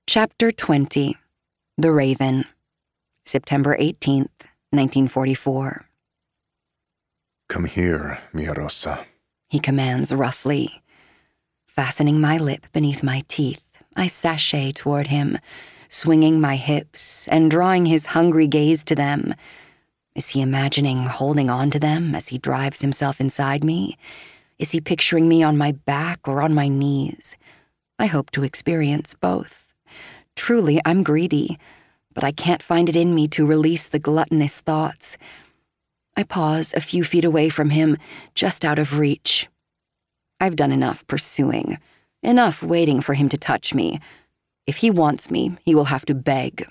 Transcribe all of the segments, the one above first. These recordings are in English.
Chapter 20. The Raven. September 18th, 1944. Come here, Mia Rosa, he commands roughly. Fastening my lip beneath my teeth, I sashay toward him, swinging my hips and drawing his hungry gaze to them. Is he imagining holding on to them as he drives himself inside me? Is he picturing me on my back or on my knees? I hope to experience both. Truly, I'm greedy, but I can't find it in me to release the gluttonous thoughts. I pause a few feet away from him, just out of reach. I've done enough pursuing, enough waiting for him to touch me. If he wants me, he will have to beg.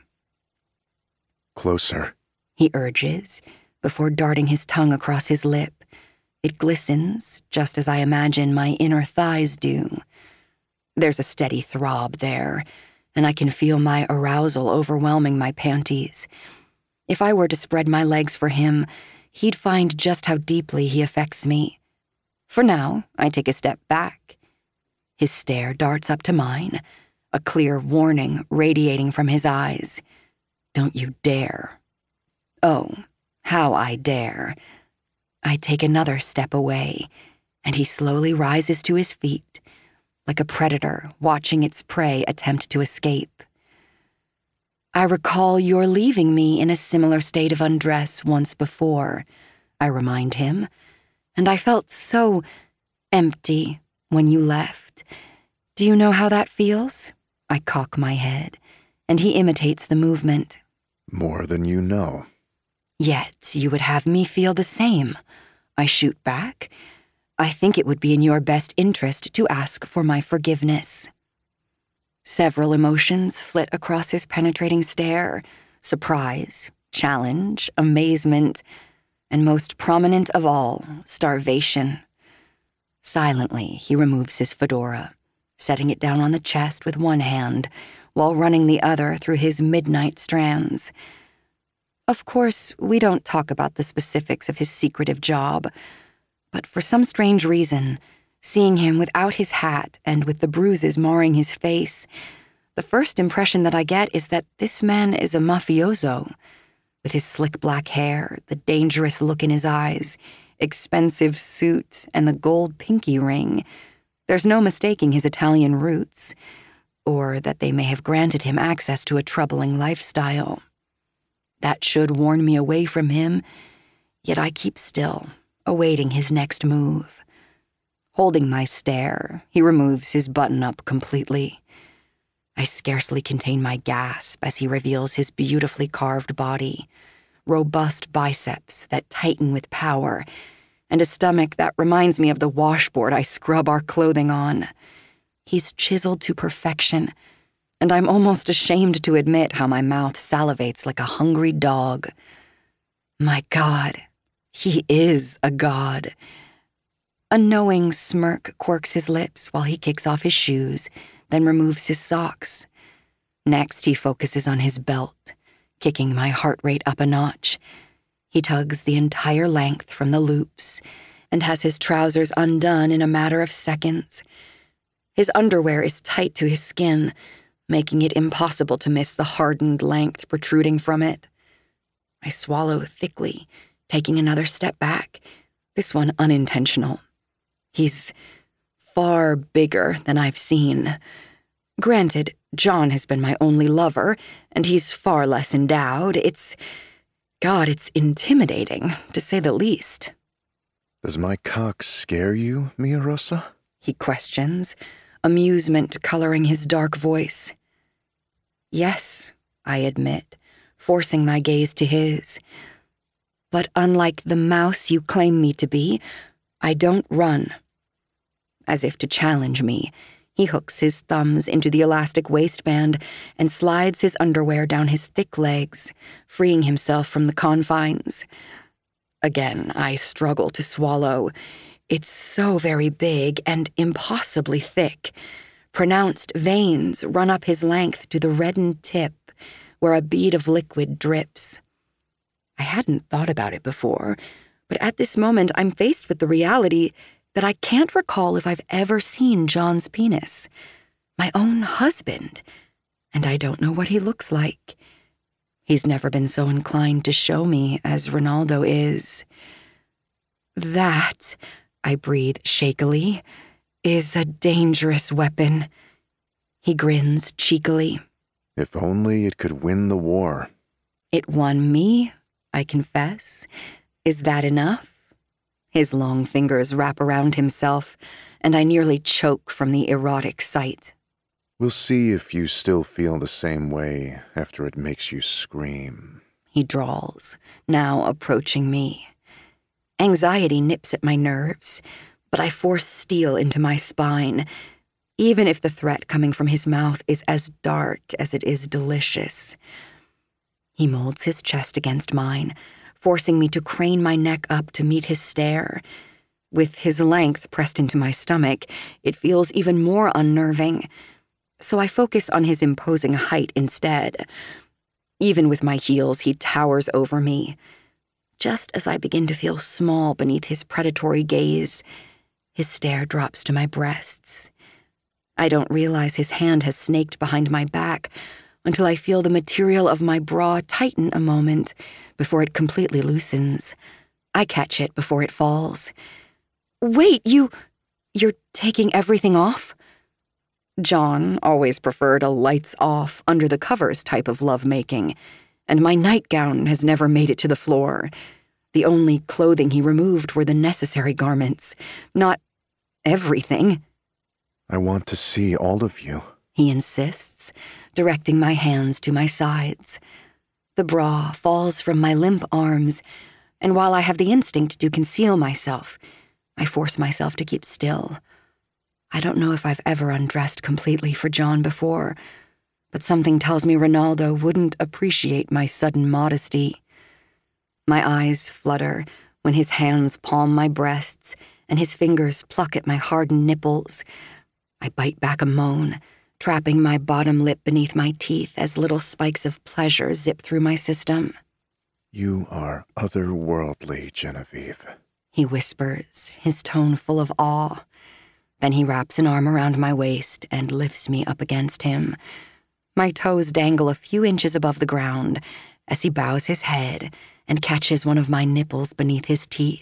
Closer, he urges, before darting his tongue across his lip. It glistens, just as I imagine my inner thighs do. There's a steady throb there, and I can feel my arousal overwhelming my panties. If I were to spread my legs for him, he'd find just how deeply he affects me. For now, I take a step back. His stare darts up to mine, a clear warning radiating from his eyes. Don't you dare. Oh, how I dare. I take another step away, and he slowly rises to his feet, like a predator watching its prey attempt to escape. I recall your leaving me in a similar state of undress once before, I remind him, and I felt so empty when you left. Do you know how that feels? I cock my head, and he imitates the movement. More than you know. Yet you would have me feel the same, I shoot back. I think it would be in your best interest to ask for my forgiveness. Several emotions flit across his penetrating stare: surprise, challenge, amazement, and most prominent of all, starvation. Silently, he removes his fedora, setting it down on the chest with one hand, while running the other through his midnight strands. Of course, we don't talk about the specifics of his secretive job, but for some strange reason, seeing him without his hat and with the bruises marring his face, the first impression that I get is that this man is a mafioso. With his slick black hair, the dangerous look in his eyes, expensive suit, and the gold pinky ring, there's no mistaking his Italian roots, or that they may have granted him access to a troubling lifestyle. That should warn me away from him, yet I keep still, awaiting his next move. Holding my stare, he removes his button-up completely. I scarcely contain my gasp as he reveals his beautifully carved body, robust biceps that tighten with power, and a stomach that reminds me of the washboard I scrub our clothing on. He's chiseled to perfection, and I'm almost ashamed to admit how my mouth salivates like a hungry dog. My God, he is a god. A knowing smirk quirks his lips while he kicks off his shoes, then removes his socks. Next, he focuses on his belt, kicking my heart rate up a notch. He tugs the entire length from the loops and has his trousers undone in a matter of seconds. His underwear is tight to his skin, making it impossible to miss the hardened length protruding from it. I swallow thickly, taking another step back, this one unintentional. He's far bigger than I've seen. Granted, John has been my only lover, and he's far less endowed. It's intimidating, to say the least. Does my cock scare you, Mia Rosa? He questions, amusement coloring his dark voice. Yes, I admit, forcing my gaze to his. But unlike the mouse you claim me to be, I don't run. As if to challenge me, he hooks his thumbs into the elastic waistband and slides his underwear down his thick legs, freeing himself from the confines. Again, I struggle to swallow. It's so very big and impossibly thick. Pronounced veins run up his length to the reddened tip, where a bead of liquid drips. I hadn't thought about it before, but at this moment I'm faced with the reality that I can't recall if I've ever seen John's penis. My own husband. and I don't know what he looks like. He's never been so inclined to show me as Ronaldo is. That, I breathe shakily, is a dangerous weapon. He grins cheekily. If only it could win the war. It won me, I confess. Is that enough? His long fingers wrap around himself, and I nearly choke from the erotic sight. We'll see if you still feel the same way after it makes you scream, he drawls, now approaching me. Anxiety nips at my nerves, but I force steel into my spine, even if the threat coming from his mouth is as dark as it is delicious. He molds his chest against mine, forcing me to crane my neck up to meet his stare. With his length pressed into my stomach, it feels even more unnerving, so I focus on his imposing height instead. Even with my heels, he towers over me. Just as I begin to feel small beneath his predatory gaze, his stare drops to my breasts. I don't realize his hand has snaked behind my back until I feel the material of my bra tighten a moment before it completely loosens. I catch it before it falls. Wait, you're taking everything off? John always preferred a lights-off, under-the-covers type of lovemaking, and my nightgown has never made it to the floor. The only clothing he removed were the necessary garments, not everything. I want to see all of you, he insists, directing my hands to my sides. The bra falls from my limp arms, and while I have the instinct to conceal myself, I force myself to keep still. I don't know if I've ever undressed completely for John before, but something tells me Ronaldo wouldn't appreciate my sudden modesty. My eyes flutter when his hands palm my breasts and his fingers pluck at my hardened nipples. I bite back a moan, trapping my bottom lip beneath my teeth as little spikes of pleasure zip through my system. You are otherworldly, Genevieve, he whispers, his tone full of awe. Then he wraps an arm around my waist and lifts me up against him. My toes dangle a few inches above the ground as he bows his head and catches one of my nipples beneath his teeth.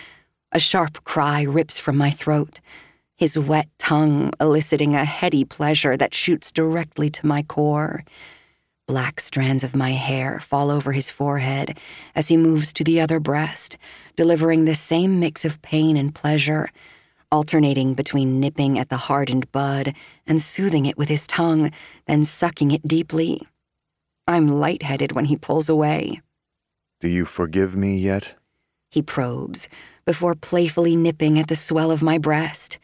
A sharp cry rips from my throat, his wet tongue eliciting a heady pleasure that shoots directly to my core. Black strands of my hair fall over his forehead as he moves to the other breast, delivering the same mix of pain and pleasure, alternating between nipping at the hardened bud and soothing it with his tongue, then sucking it deeply. I'm lightheaded when he pulls away. Do you forgive me yet? He probes, before playfully nipping at the swell of my breast.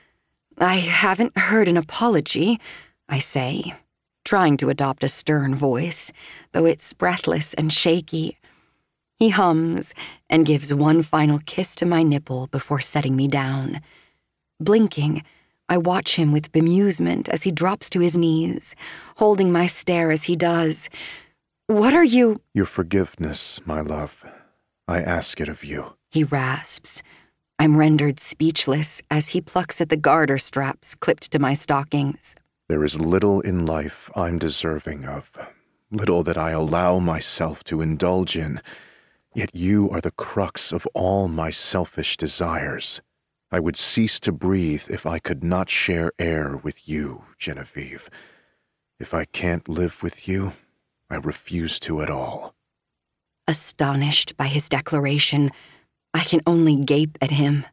I haven't heard an apology, I say, trying to adopt a stern voice, though it's breathless and shaky. He hums and gives one final kiss to my nipple before setting me down. Blinking, I watch him with bemusement as he drops to his knees, holding my stare as he does. What are you— Your forgiveness, my love. I ask it of you, he rasps. I'm rendered speechless as he plucks at the garter straps clipped to my stockings. There is little in life I'm deserving of, little that I allow myself to indulge in, yet you are the crux of all my selfish desires. I would cease to breathe if I could not share air with you, Genevieve. If I can't live with you, I refuse to at all. Astonished by his declaration, I can only gape at him.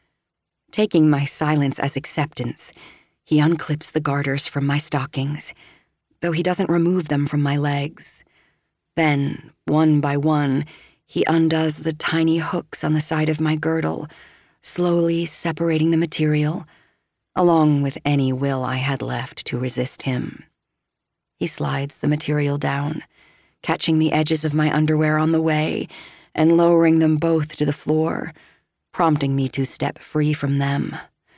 Taking my silence as acceptance, he unclips the garters from my stockings, though he doesn't remove them from my legs. Then, one by one, he undoes the tiny hooks on the side of my girdle, slowly separating the material, along with any will I had left to resist him. He slides the material down, catching the edges of my underwear on the way and lowering them both to the floor, prompting me to step free from them.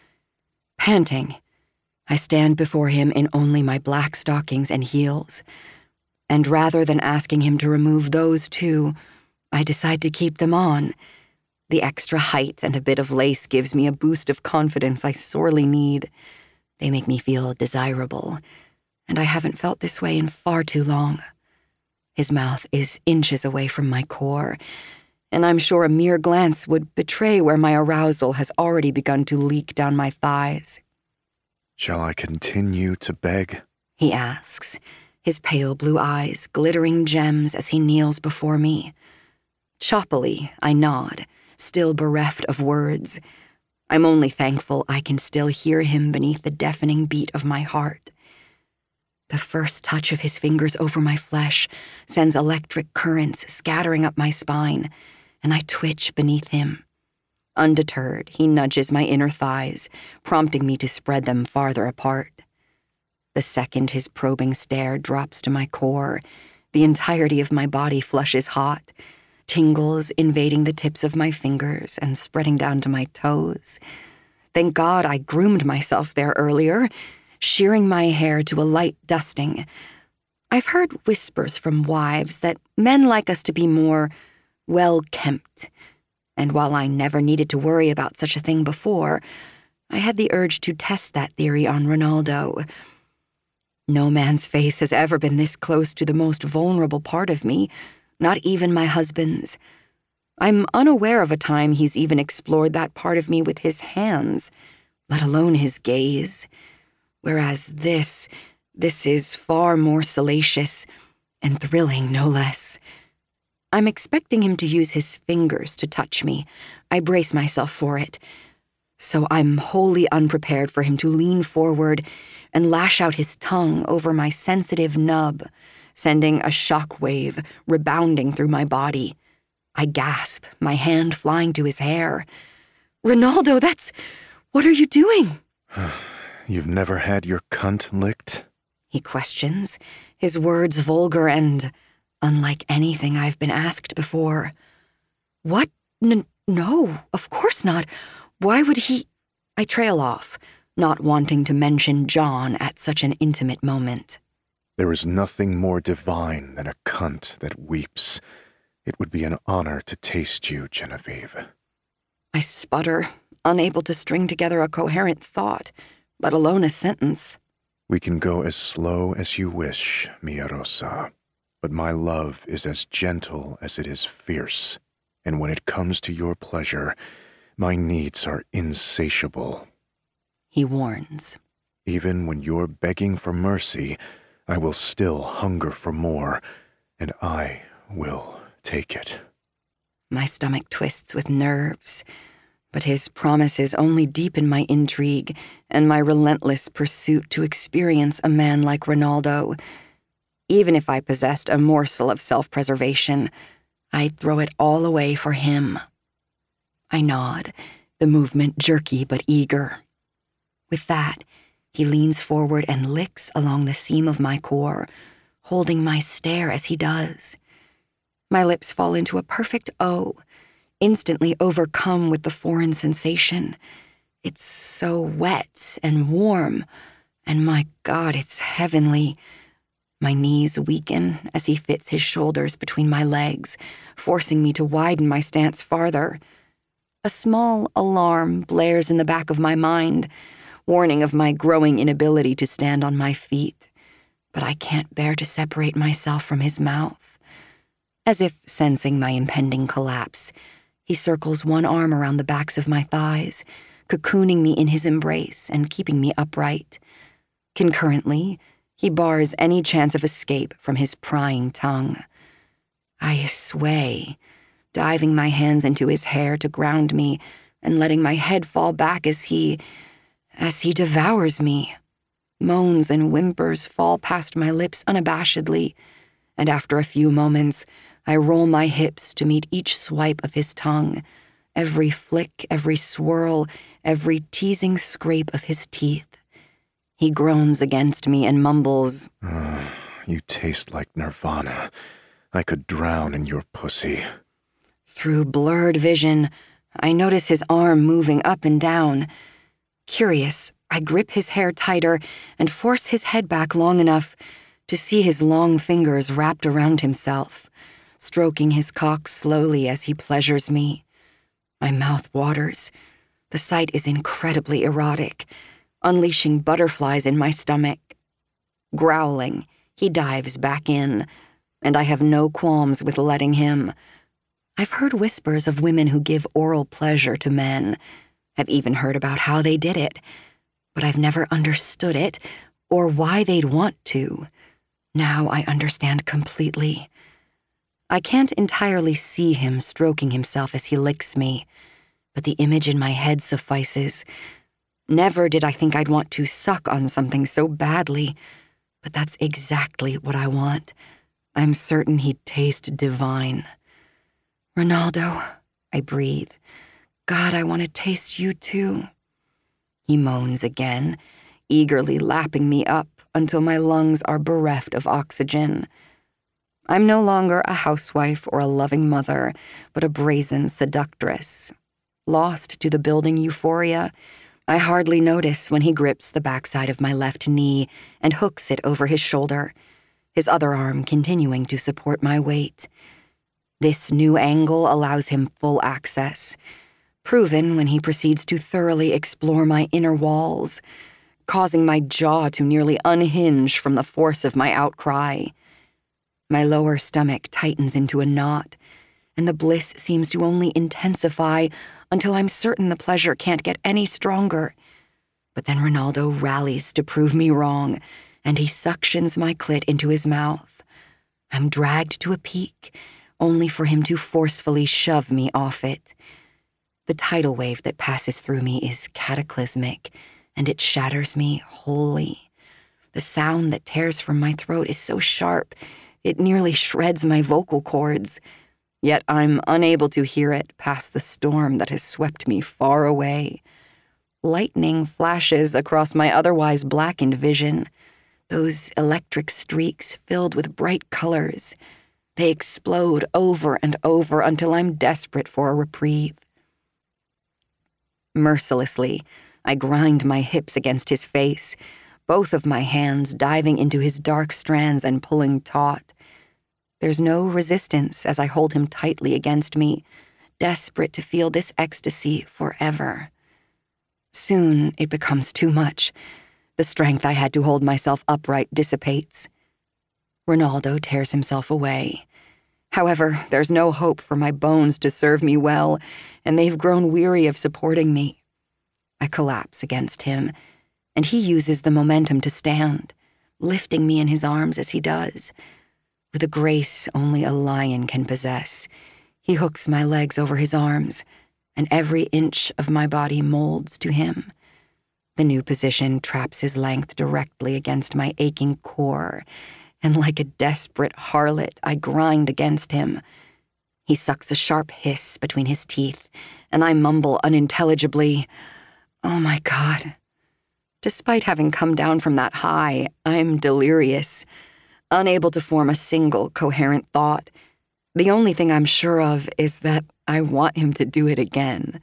Panting, I stand before him in only my black stockings and heels, and rather than asking him to remove those too, I decide to keep them on. The extra height and a bit of lace gives me a boost of confidence I sorely need. They make me feel desirable, and I haven't felt this way in far too long. His mouth is inches away from my core, and I'm sure a mere glance would betray where my arousal has already begun to leak down my thighs. Shall I continue to beg? He asks, his pale blue eyes glittering gems as he kneels before me. Choppily, I nod, still bereft of words. I'm only thankful I can still hear him beneath the deafening beat of my heart. The first touch of his fingers over my flesh sends electric currents scattering up my spine, and I twitch beneath him. Undeterred, he nudges my inner thighs, prompting me to spread them farther apart. The second his probing stare drops to my core, the entirety of my body flushes hot, tingles invading the tips of my fingers and spreading down to my toes. Thank God I groomed myself there earlier, shearing my hair to a light dusting. I've heard whispers from wives that men like us to be more well-kempt, and while I never needed to worry about such a thing before, I had the urge to test that theory on Ronaldo. No man's face has ever been this close to the most vulnerable part of me, not even my husband's. I'm unaware of a time he's even explored that part of me with his hands, let alone his gaze. Whereas this is far more salacious and thrilling, no less. I'm expecting him to use his fingers to touch me. I brace myself for it. So I'm wholly unprepared for him to lean forward and lash out his tongue over my sensitive nub, sending a shock wave rebounding through my body. I gasp, my hand flying to his hair. Ronaldo, what are you doing? You've never had your cunt licked? He questions, his words vulgar and unlike anything I've been asked before. What? No, of course not. Why would he? I trail off, not wanting to mention John at such an intimate moment. There is nothing more divine than a cunt that weeps. It would be an honor to taste you, Genevieve. I sputter, unable to string together a coherent thought, let alone a sentence. We can go as slow as you wish, Mia Rosa, but my love is as gentle as it is fierce, and when it comes to your pleasure, my needs are insatiable. He warns. Even when you're begging for mercy, I will still hunger for more, and I will take it. My stomach twists with nerves, but his promises only deepen my intrigue and my relentless pursuit to experience a man like Ronaldo. Even if I possessed a morsel of self-preservation, I'd throw it all away for him. I nod, the movement jerky but eager. With that, he leans forward and licks along the seam of my core, holding my stare as he does. My lips fall into a perfect O, instantly overcome with the foreign sensation. It's so wet and warm, and my God, it's heavenly. My knees weaken as he fits his shoulders between my legs, forcing me to widen my stance farther. A small alarm blares in the back of my mind, warning of my growing inability to stand on my feet, but I can't bear to separate myself from his mouth. As if sensing my impending collapse, he circles one arm around the backs of my thighs, cocooning me in his embrace and keeping me upright. Concurrently, he bars any chance of escape from his prying tongue. I sway, diving my hands into his hair to ground me and letting my head fall back as he devours me. Moans and whimpers fall past my lips unabashedly, and after a few moments, I roll my hips to meet each swipe of his tongue, every flick, every swirl, every teasing scrape of his teeth. He groans against me and mumbles, You taste like nirvana. I could drown in your pussy. Through blurred vision, I notice his arm moving up and down. Curious, I grip his hair tighter and force his head back long enough to see his long fingers wrapped around himself, stroking his cock slowly as he pleasures me. My mouth waters. The sight is incredibly erotic, unleashing butterflies in my stomach. Growling, he dives back in, and I have no qualms with letting him. I've heard whispers of women who give oral pleasure to men. I've even heard about how they did it, but I've never understood it or why they'd want to. Now I understand completely. I can't entirely see him stroking himself as he licks me, but the image in my head suffices. Never did I think I'd want to suck on something so badly, but that's exactly what I want. I'm certain he'd taste divine. Ronaldo, I breathe. God, I want to taste you too. He moans again, eagerly lapping me up until my lungs are bereft of oxygen. I'm no longer a housewife or a loving mother, but a brazen seductress. Lost to the building euphoria, I hardly notice when he grips the backside of my left knee and hooks it over his shoulder, his other arm continuing to support my weight. This new angle allows him full access, proven when he proceeds to thoroughly explore my inner walls, causing my jaw to nearly unhinge from the force of my outcry. My lower stomach tightens into a knot, and the bliss seems to only intensify until I'm certain the pleasure can't get any stronger. But then Ronaldo rallies to prove me wrong, and he suctions my clit into his mouth. I'm dragged to a peak, only for him to forcefully shove me off it. The tidal wave that passes through me is cataclysmic, and it shatters me wholly. The sound that tears from my throat is so sharp, it nearly shreds my vocal cords. Yet I'm unable to hear it past the storm that has swept me far away. Lightning flashes across my otherwise blackened vision, those electric streaks filled with bright colors. They explode over and over until I'm desperate for a reprieve. Mercilessly, I grind my hips against his face, both of my hands diving into his dark strands and pulling taut. There's no resistance as I hold him tightly against me, desperate to feel this ecstasy forever. Soon it becomes too much. The strength I had to hold myself upright dissipates. Ronaldo tears himself away. However, there's no hope for my bones to serve me well, and they've grown weary of supporting me. I collapse against him, and he uses the momentum to stand, lifting me in his arms as he does. With a grace only a lion can possess, he hooks my legs over his arms, and every inch of my body molds to him. The new position traps his length directly against my aching core, and like a desperate harlot, I grind against him. He sucks a sharp hiss between his teeth, and I mumble unintelligibly, "Oh my God." Despite having come down from that high, I'm delirious, unable to form a single coherent thought. The only thing I'm sure of is that I want him to do it again.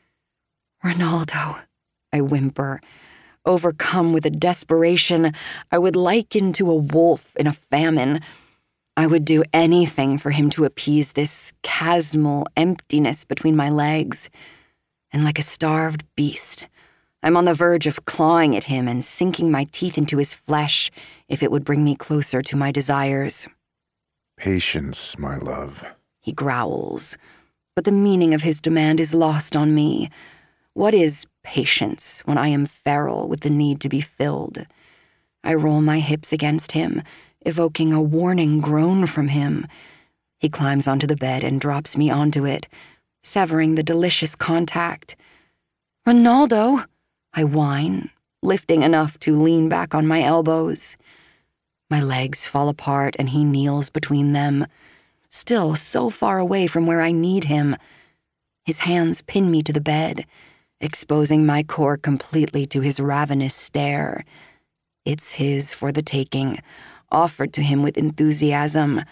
"Ronaldo," I whimper, overcome with a desperation I would liken to a wolf in a famine. I would do anything for him to appease this chasmal emptiness between my legs. And like a starved beast, I'm on the verge of clawing at him and sinking my teeth into his flesh if it would bring me closer to my desires. Patience, my love, he growls, but the meaning of his demand is lost on me. What is patience when I am feral with the need to be filled? I roll my hips against him, evoking a warning groan from him. He climbs onto the bed and drops me onto it, severing the delicious contact. "Ronaldo," I whine, lifting enough to lean back on my elbows. My legs fall apart and he kneels between them, still so far away from where I need him. His hands pin me to the bed, exposing my core completely to his ravenous stare. It's his for the taking, offered to him with enthusiasm.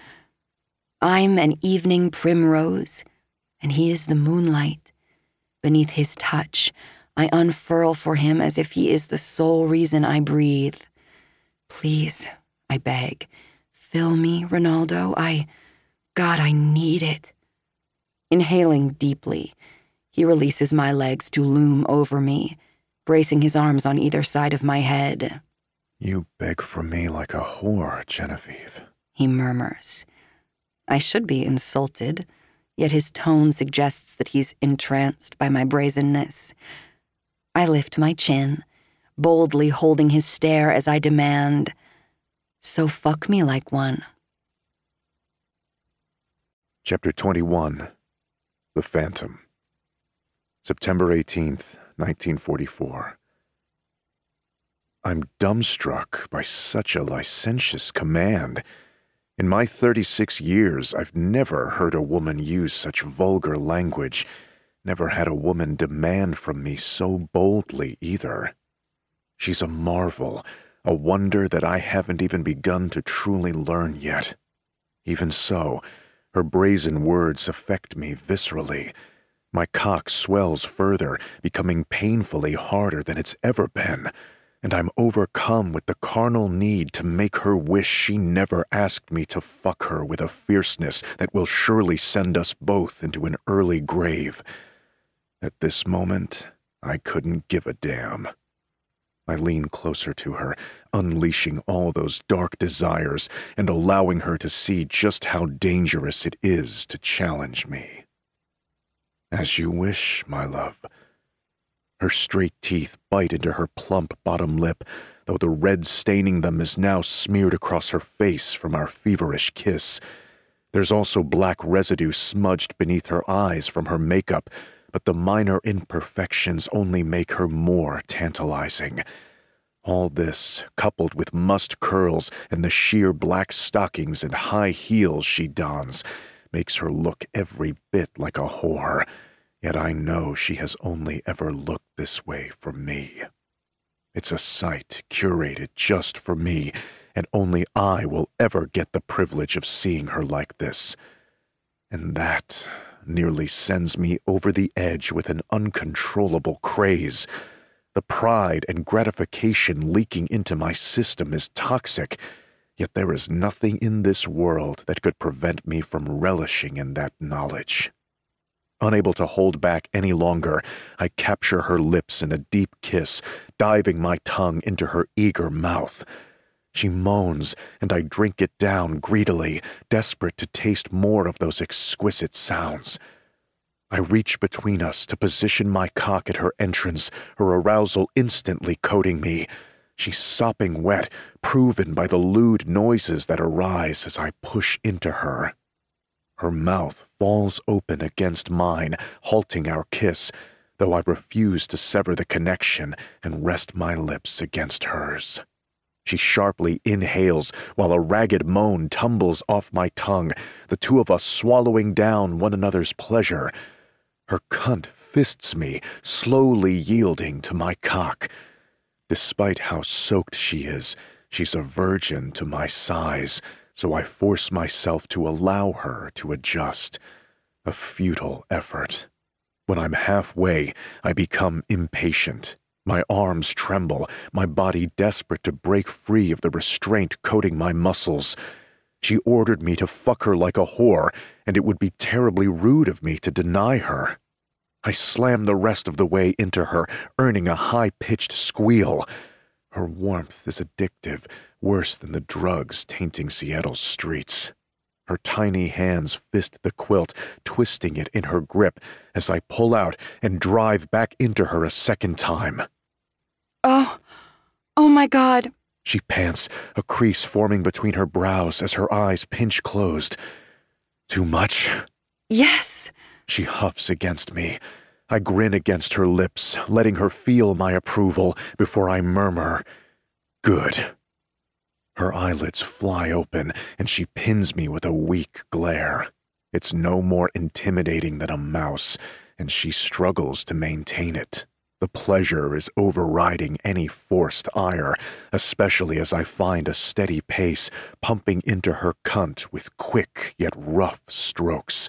I'm an evening primrose, and he is the moonlight. Beneath his touch, I unfurl for him as if he is the sole reason I breathe. "Please," I beg, "fill me, Ronaldo. God, I need it." Inhaling deeply, he releases my legs to loom over me, bracing his arms on either side of my head. You beg for me like a whore, Genevieve, he murmurs. I should be insulted, yet his tone suggests that he's entranced by my brazenness. I lift my chin, boldly holding his stare as I demand, "So fuck me like one." Chapter 21. The Phantom. September 18th, 1944. I'm dumbstruck by such a licentious command. In my 36 years, I've never heard a woman use such vulgar language, never had a woman demand from me so boldly either. She's a marvel, a wonder that I haven't even begun to truly learn yet. Even so, her brazen words affect me viscerally. My cock swells further, becoming painfully harder than it's ever been, and I'm overcome with the carnal need to make her wish she never asked me to fuck her with a fierceness that will surely send us both into an early grave. At this moment, I couldn't give a damn. I lean closer to her, unleashing all those dark desires and allowing her to see just how dangerous it is to challenge me. As you wish, my love. Her straight teeth bite into her plump bottom lip, though the red staining them is now smeared across her face from our feverish kiss. There's also black residue smudged beneath her eyes from her makeup, but the minor imperfections only make her more tantalizing. All this, coupled with mussed curls and the sheer black stockings and high heels she dons, makes her look every bit like a whore. Yet I know she has only ever looked this way for me. It's a sight curated just for me, and only I will ever get the privilege of seeing her like this. And that nearly sends me over the edge with an uncontrollable craze. The pride and gratification leaking into my system is toxic, yet there is nothing in this world that could prevent me from relishing in that knowledge. Unable to hold back any longer, I capture her lips in a deep kiss, diving my tongue into her eager mouth. She moans, and I drink it down greedily, desperate to taste more of those exquisite sounds. I reach between us to position my cock at her entrance, her arousal instantly coating me. She's sopping wet, proven by the lewd noises that arise as I push into her. Her mouth falls open against mine, halting our kiss, though I refuse to sever the connection and rest my lips against hers. She sharply inhales while a ragged moan tumbles off my tongue, the two of us swallowing down one another's pleasure. Her cunt fists me, slowly yielding to my cock. Despite how soaked she is, she's a virgin to my size, so I force myself to allow her to adjust. A futile effort. When I'm halfway, I become impatient. My arms tremble, my body desperate to break free of the restraint coating my muscles. She ordered me to fuck her like a whore, and it would be terribly rude of me to deny her. I slam the rest of the way into her, earning a high-pitched squeal. Her warmth is addictive, worse than the drugs tainting Seattle's streets. Her tiny hands fist the quilt, twisting it in her grip as I pull out and drive back into her a second time. Oh my God, she pants, a crease forming between her brows as her eyes pinch closed. Too much? Yes. She huffs against me. I grin against her lips, letting her feel my approval before I murmur, "Good." Her eyelids fly open, and she pins me with a weak glare. It's no more intimidating than a mouse, and she struggles to maintain it. The pleasure is overriding any forced ire, especially as I find a steady pace, pumping into her cunt with quick yet rough strokes.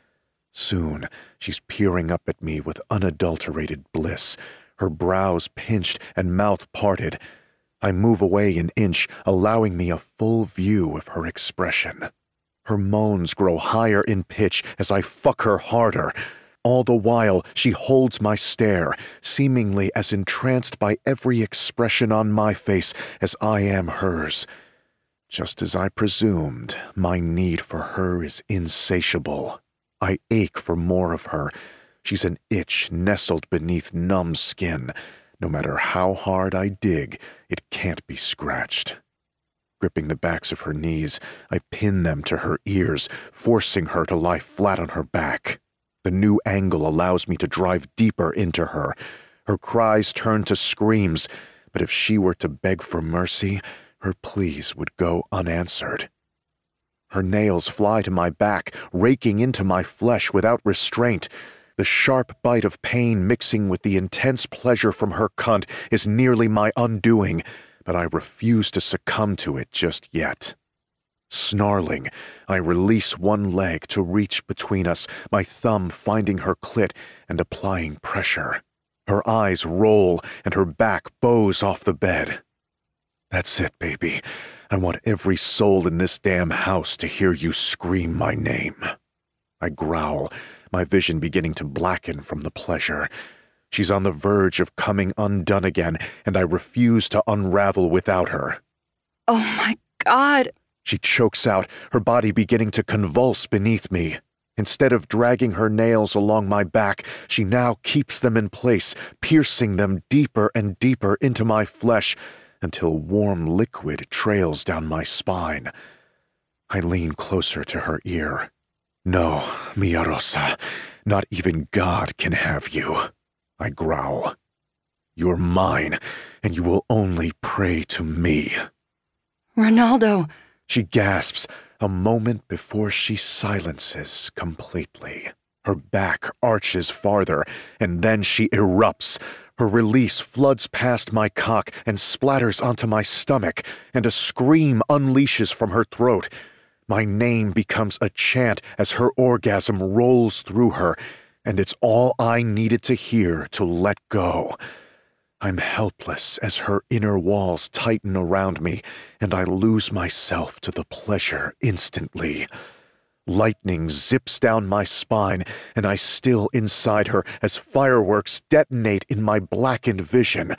Soon, she's peering up at me with unadulterated bliss, her brows pinched and mouth parted. I move away an inch, allowing me a full view of her expression. Her moans grow higher in pitch as I fuck her harder. All the while, she holds my stare, seemingly as entranced by every expression on my face as I am hers. Just as I presumed, my need for her is insatiable. I ache for more of her. She's an itch nestled beneath numb skin. No matter how hard I dig, it can't be scratched. Gripping the backs of her knees, I pin them to her ears, forcing her to lie flat on her back. The new angle allows me to drive deeper into her. Her cries turn to screams, but if she were to beg for mercy, her pleas would go unanswered. Her nails fly to my back, raking into my flesh without restraint. The sharp bite of pain mixing with the intense pleasure from her cunt is nearly my undoing, but I refuse to succumb to it just yet. Snarling, I release one leg to reach between us, my thumb finding her clit and applying pressure. Her eyes roll and her back bows off the bed. That's it, baby. I want every soul in this damn house to hear you scream my name. I growl, my vision beginning to blacken from the pleasure. She's on the verge of coming undone again, and I refuse to unravel without her. Oh my God! She chokes out, her body beginning to convulse beneath me. Instead of dragging her nails along my back, she now keeps them in place, piercing them deeper and deeper into my flesh, until warm liquid trails down my spine. I lean closer to her ear. No, Mia Rosa, not even God can have you, I growl. You're mine, and you will only pray to me. Ronaldo! She gasps, a moment before she silences completely. Her back arches farther, and then she erupts. Her release floods past my cock and splatters onto my stomach, and a scream unleashes from her throat. My name becomes a chant as her orgasm rolls through her, and it's all I needed to hear to let go. I'm helpless as her inner walls tighten around me, and I lose myself to the pleasure instantly. Lightning zips down my spine, and I still inside her as fireworks detonate in my blackened vision.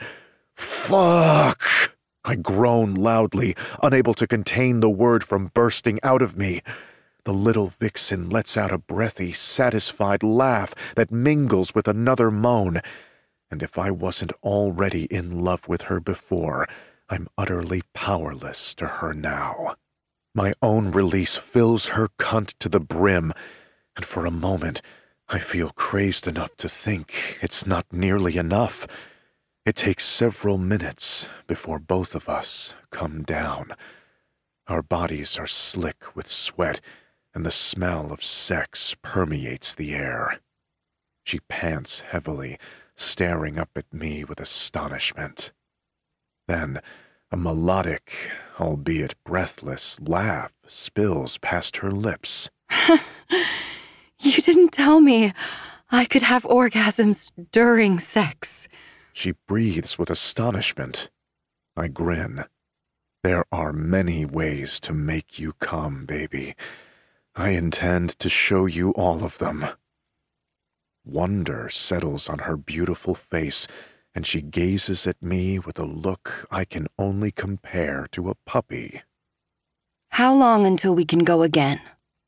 Fuck! I groan loudly, unable to contain the word from bursting out of me. The little vixen lets out a breathy, satisfied laugh that mingles with another moan. And if I wasn't already in love with her before, I'm utterly powerless to her now. My own release fills her cunt to the brim, and for a moment I feel crazed enough to think it's not nearly enough. It takes several minutes before both of us come down. Our bodies are slick with sweat, and the smell of sex permeates the air. She pants heavily, staring up at me with astonishment. Then a melodic, albeit breathless, laugh spills past her lips. You didn't tell me I could have orgasms during sex. She breathes with astonishment. I grin. There are many ways to make you come, baby. I intend to show you all of them. Wonder settles on her beautiful face, and she gazes at me with a look I can only compare to a puppy. How long until we can go again?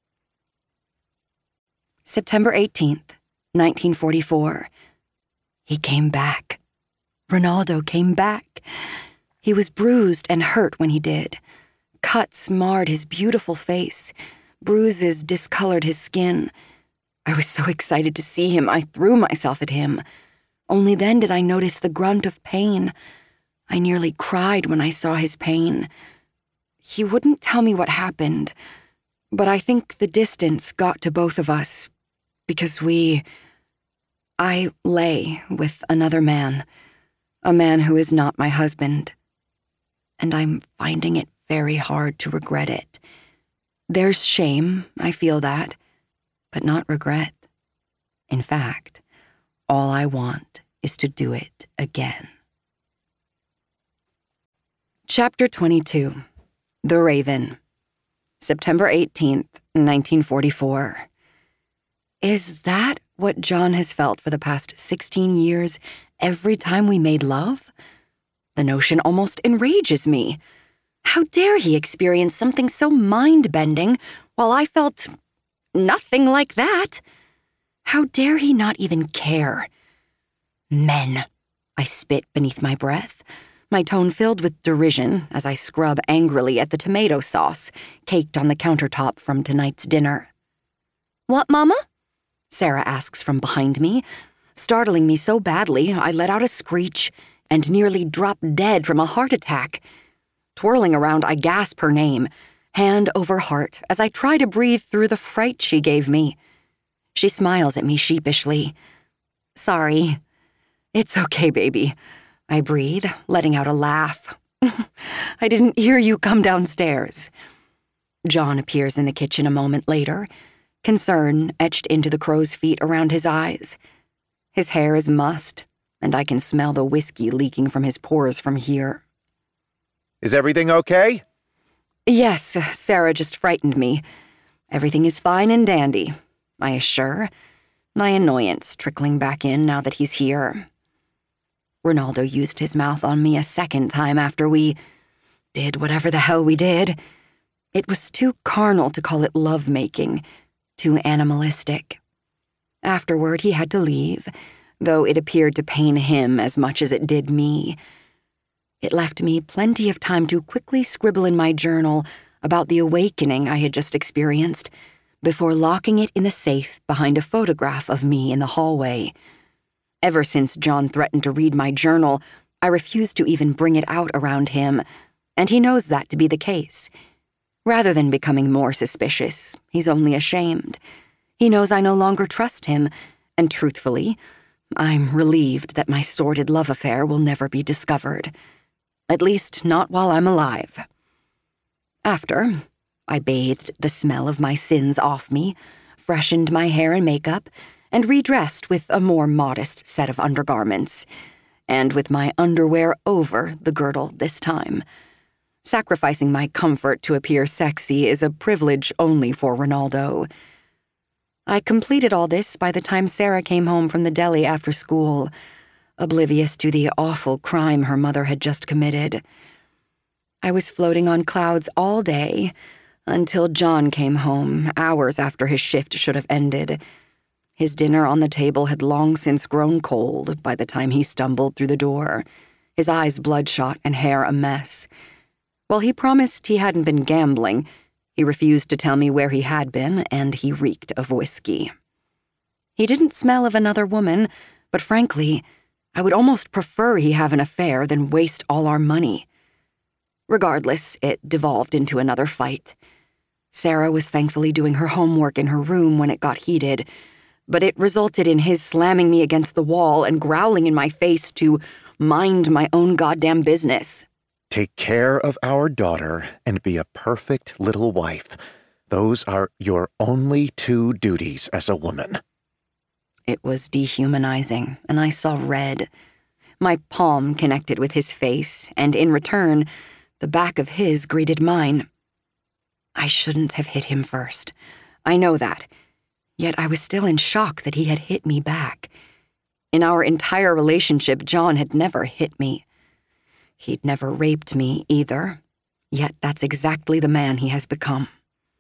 September 18th, 1944. He came back. Ronaldo came back. He was bruised and hurt when he did. Cuts marred his beautiful face. Bruises discolored his skin. I was so excited to see him, I threw myself at him. Only then did I notice the grunt of pain. I nearly cried when I saw his pain. He wouldn't tell me what happened, but I think the distance got to both of us, because I lay with another man, a man who is not my husband, and I'm finding it very hard to regret it. There's shame, I feel that, but not regret. In fact, all I want is to do it again. Chapter 22. The Raven. September 18th, 1944. Is that What John has felt for the past 16 years every time we made love? The notion almost enrages me. How dare he experience something so mind-bending while I felt nothing like that? How dare he not even care? Men, I spit beneath my breath, my tone filled with derision as I scrub angrily at the tomato sauce caked on the countertop from tonight's dinner. "What, Mama?" Sarah asks from behind me, startling me so badly I let out a screech and nearly dropped dead from a heart attack. Twirling around, I gasp her name, hand over heart, as I try to breathe through the fright she gave me. She smiles at me sheepishly. "Sorry." "It's okay, baby," I breathe, letting out a laugh. "I didn't hear you come downstairs." John appears in the kitchen a moment later, concern etched into the crow's feet around his eyes. His hair is mussed, and I can smell the whiskey leaking from his pores from here. Is everything okay? "Yes, Sarah just frightened me. Everything is fine and dandy," I assure, my annoyance trickling back in now that he's here. Ronaldo used his mouth on me a second time after we did whatever the hell we did. It was too carnal to call it love-making, too animalistic. Afterward, he had to leave, though it appeared to pain him as much as it did me. It left me plenty of time to quickly scribble in my journal about the awakening I had just experienced before locking it in the safe behind a photograph of me in the hallway. Ever since John threatened to read my journal, I refused to even bring it out around him, and he knows that to be the case. Rather than becoming more suspicious, he's only ashamed. He knows I no longer trust him, and truthfully, I'm relieved that my sordid love affair will never be discovered. At least not while I'm alive. After, I bathed the smell of my sins off me, freshened my hair and makeup, and redressed with a more modest set of undergarments, and with my underwear over the girdle this time. Sacrificing my comfort to appear sexy is a privilege only for Ronaldo. I completed all this by the time Sarah came home from the deli after school, oblivious to the awful crime her mother had just committed. I was floating on clouds all day until John came home, hours after his shift should have ended. His dinner on the table had long since grown cold by the time he stumbled through the door, his eyes bloodshot and hair a mess. While he promised he hadn't been gambling, he refused to tell me where he had been, and he reeked of whiskey. He didn't smell of another woman, but frankly, I would almost prefer he have an affair than waste all our money. Regardless, it devolved into another fight. Sarah was thankfully doing her homework in her room when it got heated, but it resulted in his slamming me against the wall and growling in my face to mind my own goddamn business. Take care of our daughter and be a perfect little wife. Those are your only two duties as a woman. It was dehumanizing, and I saw red. My palm connected with his face, and in return, the back of his greeted mine. I shouldn't have hit him first. I know that. Yet I was still in shock that he had hit me back. In our entire relationship, John had never hit me. He'd never raped me either, yet that's exactly the man he has become.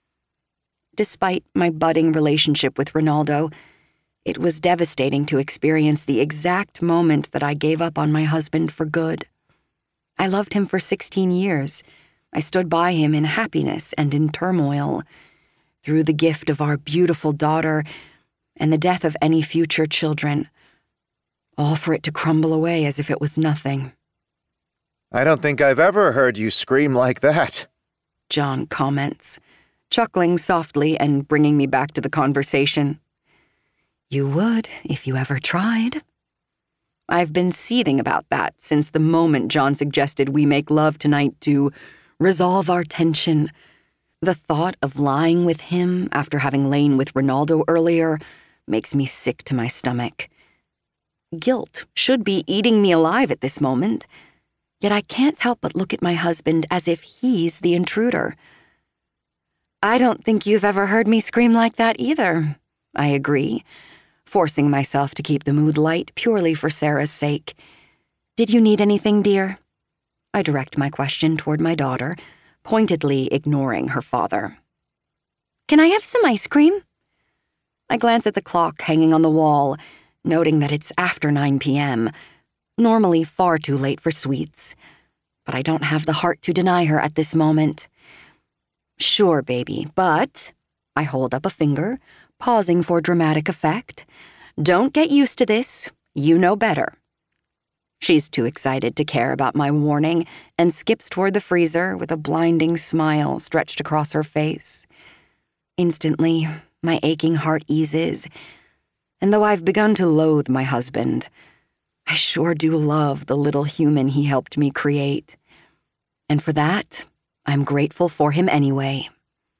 Despite my budding relationship with Ronaldo, it was devastating to experience the exact moment that I gave up on my husband for good. I loved him for 16 years. I stood by him in happiness and in turmoil, through the gift of our beautiful daughter and the death of any future children, all for it to crumble away as if it was nothing. I don't think I've ever heard you scream like that, John comments, chuckling softly and bringing me back to the conversation. You would if you ever tried. I've been seething about that since the moment John suggested we make love tonight to resolve our tension. The thought of lying with him after having lain with Ronaldo earlier makes me sick to my stomach. Guilt should be eating me alive at this moment, yet I can't help but look at my husband as if he's the intruder. I don't think you've ever heard me scream like that either, I agree, forcing myself to keep the mood light purely for Sarah's sake. "Did you need anything, dear?" I direct my question toward my daughter, pointedly ignoring her father. "Can I have some ice cream?" I glance at the clock hanging on the wall, noting that it's after 9 p.m., normally far too late for sweets, but I don't have the heart to deny her at this moment. "Sure, baby, but—" I hold up a finger, pausing for dramatic effect. "Don't get used to this. You know better." She's too excited to care about my warning and skips toward the freezer with a blinding smile stretched across her face. Instantly, my aching heart eases, and though I've begun to loathe my husband, I sure do love the little human he helped me create. And for that, I'm grateful for him anyway.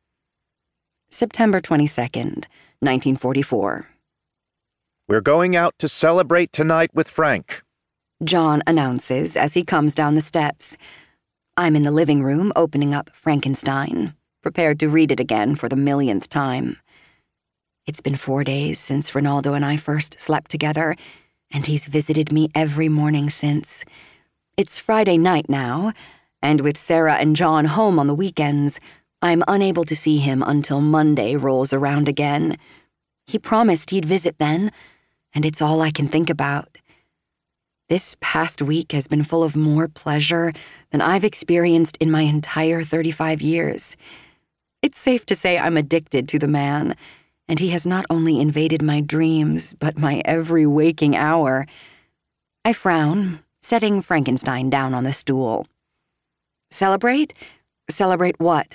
September 22nd, 1944. "We're going out to celebrate tonight with Frank," John announces as he comes down the steps. I'm in the living room opening up Frankenstein, prepared to read it again for the millionth time. It's been 4 days since Ronaldo and I first slept together, and he's visited me every morning since. It's Friday night now, and with Sarah and John home on the weekends, I'm unable to see him until Monday rolls around again. He promised he'd visit then, and it's all I can think about. This past week has been full of more pleasure than I've experienced in my entire 35 years. It's safe to say I'm addicted to the man, and he has not only invaded my dreams, but my every waking hour. I frown, setting Frankenstein down on the stool. "Celebrate? Celebrate what?"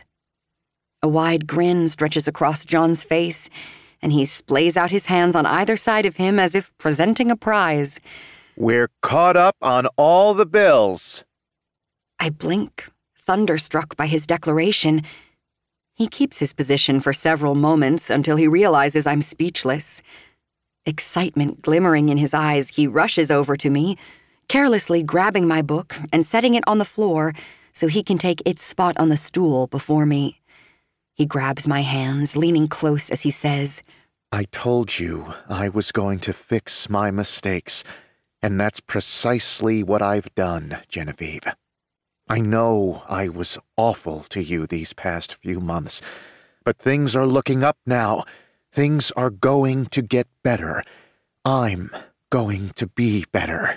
A wide grin stretches across John's face, and he splays out his hands on either side of him as if presenting a prize. "We're caught up on all the bills." I blink, thunderstruck by his declaration. He keeps his position for several moments until he realizes I'm speechless. Excitement glimmering in his eyes, he rushes over to me, carelessly grabbing my book and setting it on the floor so he can take its spot on the stool before me. He grabs my hands, leaning close as he says, "I told you I was going to fix my mistakes, and that's precisely what I've done, Genevieve. I know I was awful to you these past few months, but things are looking up now. Things are going to get better. I'm going to be better."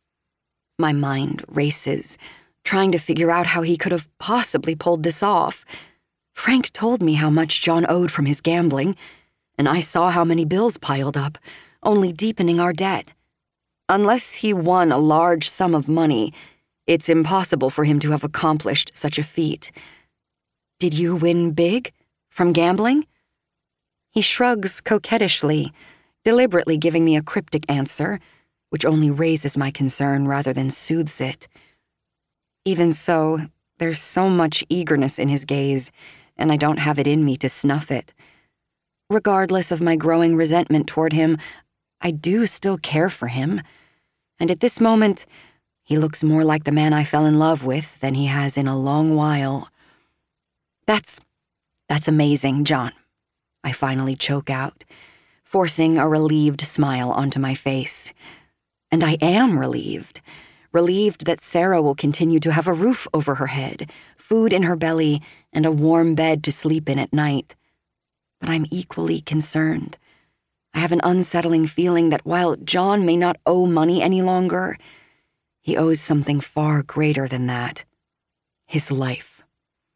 My mind races, trying to figure out how he could have possibly pulled this off. Frank told me how much John owed from his gambling, and I saw how many bills piled up, only deepening our debt. Unless he won a large sum of money, it's impossible for him to have accomplished such a feat. "Did you win big? From gambling?" He shrugs coquettishly, deliberately giving me a cryptic answer, which only raises my concern rather than soothes it. Even so, there's so much eagerness in his gaze, and I don't have it in me to snuff it. Regardless of my growing resentment toward him, I do still care for him, and at this moment, he looks more like the man I fell in love with than he has in a long while. That's amazing, John," I finally choke out, forcing a relieved smile onto my face. And I am relieved that Sarah will continue to have a roof over her head, food in her belly, and a warm bed to sleep in at night. But I'm equally concerned. I have an unsettling feeling that while John may not owe money any longer, he owes something far greater than that. His life.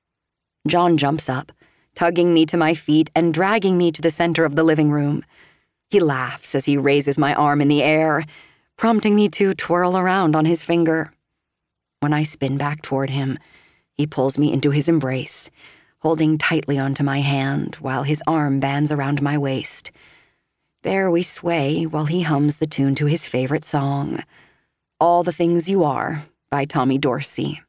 John jumps up, tugging me to my feet and dragging me to the center of the living room. He laughs as he raises my arm in the air, prompting me to twirl around on his finger. When I spin back toward him, he pulls me into his embrace, holding tightly onto my hand while his arm bands around my waist. There we sway while he hums the tune to his favorite song, "All the Things You Are" by Tommy Dorsey.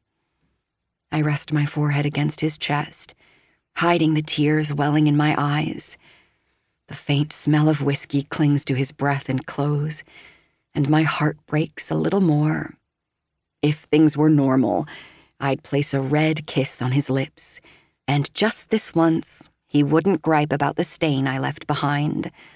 I rest my forehead against his chest, hiding the tears welling in my eyes. The faint smell of whiskey clings to his breath and clothes, and my heart breaks a little more. If things were normal, I'd place a red kiss on his lips, and just this once, he wouldn't gripe about the stain I left behind.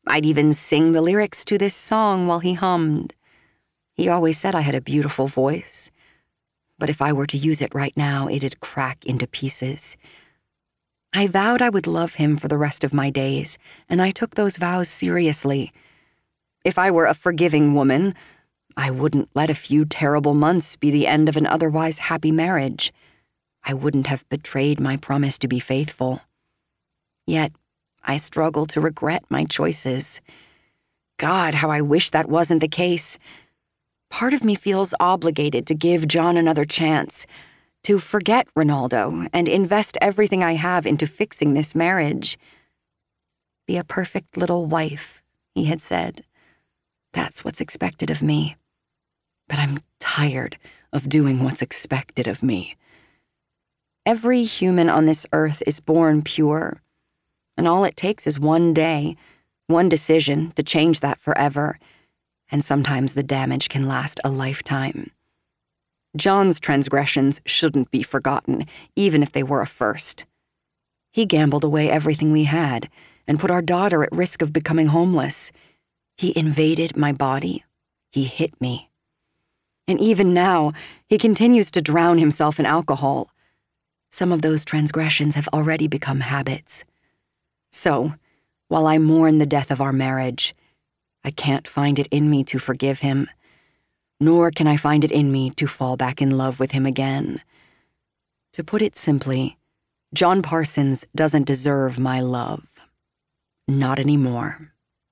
I'd even sing the lyrics to this song while he hummed. He always said I had a beautiful voice, but if I were to use it right now, it'd crack into pieces. I vowed I would love him for the rest of my days, and I took those vows seriously. If I were a forgiving woman, I wouldn't let a few terrible months be the end of an otherwise happy marriage. I wouldn't have betrayed my promise to be faithful. Yet, I struggle to regret my choices. God, how I wish that wasn't the case. Part of me feels obligated to give John another chance, to forget Ronaldo and invest everything I have into fixing this marriage. Be a perfect little wife, he had said. That's what's expected of me. But I'm tired of doing what's expected of me. Every human on this earth is born pure, and all it takes is one day, one decision to change that forever, and sometimes the damage can last a lifetime. John's transgressions shouldn't be forgotten, even if they were a first. He gambled away everything we had and put our daughter at risk of becoming homeless. He invaded my body. He hit me. And even now, he continues to drown himself in alcohol. Some of those transgressions have already become habits. So, while I mourn the death of our marriage, I can't find it in me to forgive him, nor can I find it in me to fall back in love with him again. To put it simply, John Parsons doesn't deserve my love. Not anymore.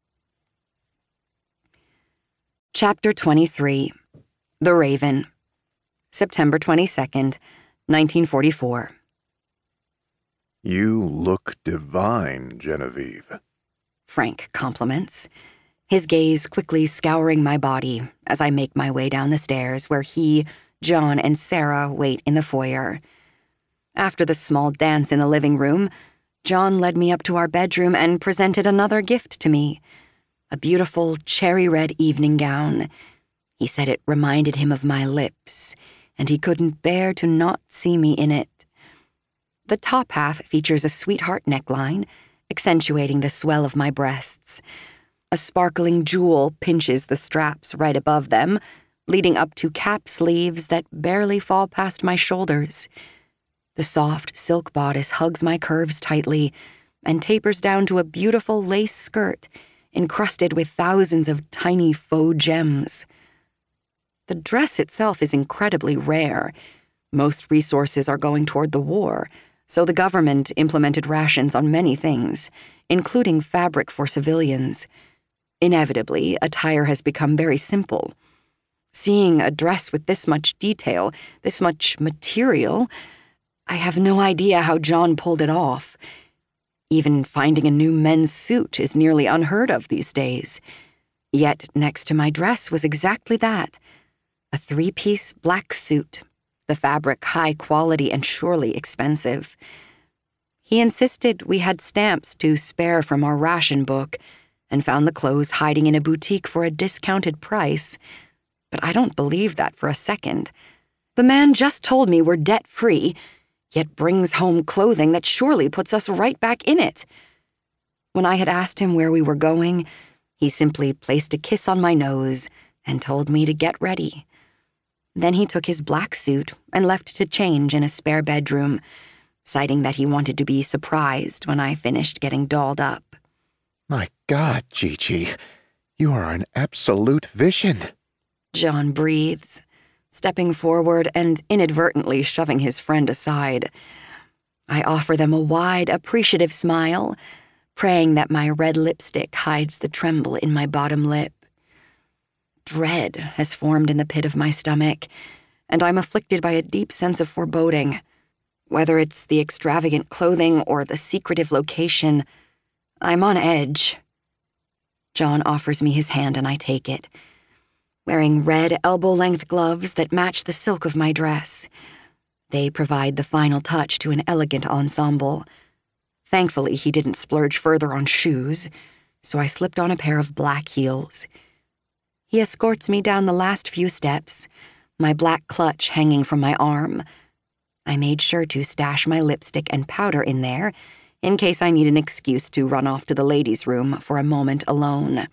Chapter 23. The Raven. September 22nd, 1944. You look divine, Genevieve. Frank compliments, his gaze quickly scouring my body as I make my way down the stairs where he, John, and Sarah wait in the foyer. After the small dance in the living room, John led me up to our bedroom and presented another gift to me, a beautiful cherry-red evening gown. He said it reminded him of my lips, and he couldn't bear to not see me in it. The top half features a sweetheart neckline, accentuating the swell of my breasts. A sparkling jewel pinches the straps right above them, leading up to cap sleeves that barely fall past my shoulders. The soft silk bodice hugs my curves tightly and tapers down to a beautiful lace skirt encrusted with thousands of tiny faux gems. The dress itself is incredibly rare. Most resources are going toward the war, so the government implemented rations on many things, including fabric for civilians. Inevitably, attire has become very simple. Seeing a dress with this much detail, this much material, I have no idea how John pulled it off. Even finding a new men's suit is nearly unheard of these days. Yet next to my dress was exactly that, a three-piece black suit, the fabric high quality and surely expensive. He insisted we had stamps to spare from our ration book and found the clothes hiding in a boutique for a discounted price. But I don't believe that for a second. The man just told me we're debt-free, yet brings home clothing that surely puts us right back in it. When I had asked him where we were going, he simply placed a kiss on my nose and told me to get ready. Then he took his black suit and left to change in a spare bedroom, citing that he wanted to be surprised when I finished getting dolled up. My God, Gigi, you are an absolute vision. John breathes, stepping forward and inadvertently shoving his friend aside. I offer them a wide, appreciative smile, praying that my red lipstick hides the tremble in my bottom lip. Dread has formed in the pit of my stomach, and I'm afflicted by a deep sense of foreboding. Whether it's the extravagant clothing or the secretive location, I'm on edge. John offers me his hand and I take it, wearing red elbow-length gloves that match the silk of my dress. They provide the final touch to an elegant ensemble. Thankfully, he didn't splurge further on shoes, so I slipped on a pair of black heels. He escorts me down the last few steps, my black clutch hanging from my arm. I made sure to stash my lipstick and powder in there, in case I need an excuse to run off to the ladies' room for a moment alone.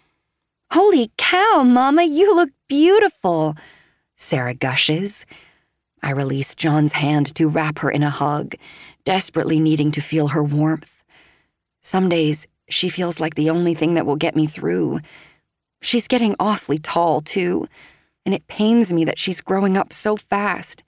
"Holy cow, Mama, you look beautiful," Sarah gushes. I release John's hand to wrap her in a hug, desperately needing to feel her warmth. Some days, she feels like the only thing that will get me through. She's getting awfully tall, too, and it pains me that she's growing up so fast.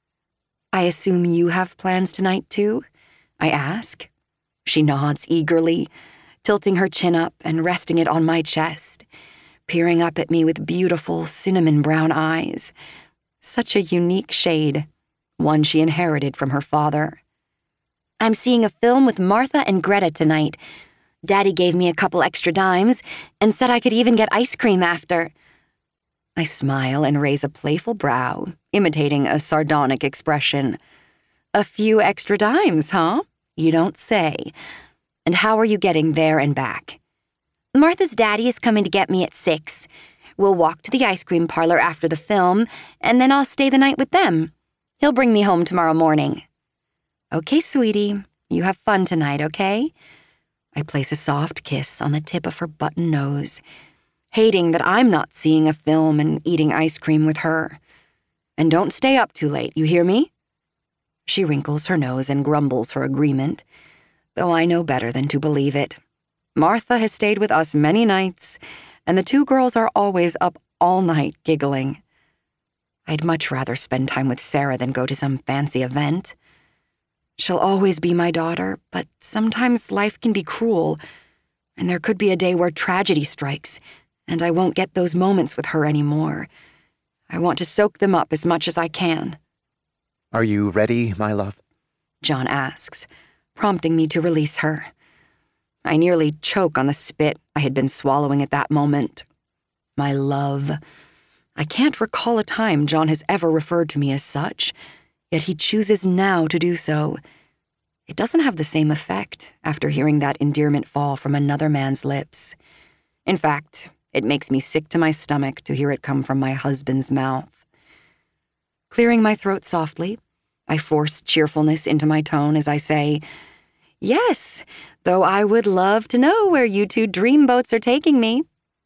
"I assume you have plans tonight, too?" I ask. She nods eagerly, tilting her chin up and resting it on my chest, peering up at me with beautiful cinnamon brown eyes. Such a unique shade, one she inherited from her father. "I'm seeing a film with Martha and Greta tonight. Daddy gave me a couple extra dimes and said I could even get ice cream after." I smile and raise a playful brow, imitating a sardonic expression. "A few extra dimes, huh? You don't say. And how are you getting there and back?" "Martha's daddy is coming to get me at 6. We'll walk to the ice cream parlor after the film, and then I'll stay the night with them. He'll bring me home tomorrow morning." "Okay, sweetie. You have fun tonight, okay?" I place a soft kiss on the tip of her button nose, hating that I'm not seeing a film and eating ice cream with her. "And don't stay up too late, you hear me?" She wrinkles her nose and grumbles her agreement, though I know better than to believe it. Martha has stayed with us many nights, and the two girls are always up all night giggling. I'd much rather spend time with Sarah than go to some fancy event. She'll always be my daughter, but sometimes life can be cruel, and there could be a day where tragedy strikes, and I won't get those moments with her anymore. I want to soak them up as much as I can. "Are you ready, my love?" John asks, prompting me to release her. I nearly choke on the spit I had been swallowing at that moment. My love. I can't recall a time John has ever referred to me as such, yet he chooses now to do so. It doesn't have the same effect after hearing that endearment fall from another man's lips. In fact, it makes me sick to my stomach to hear it come from my husband's mouth. Clearing my throat softly, I force cheerfulness into my tone as I say, "Yes, though I would love to know where you two dreamboats are taking me."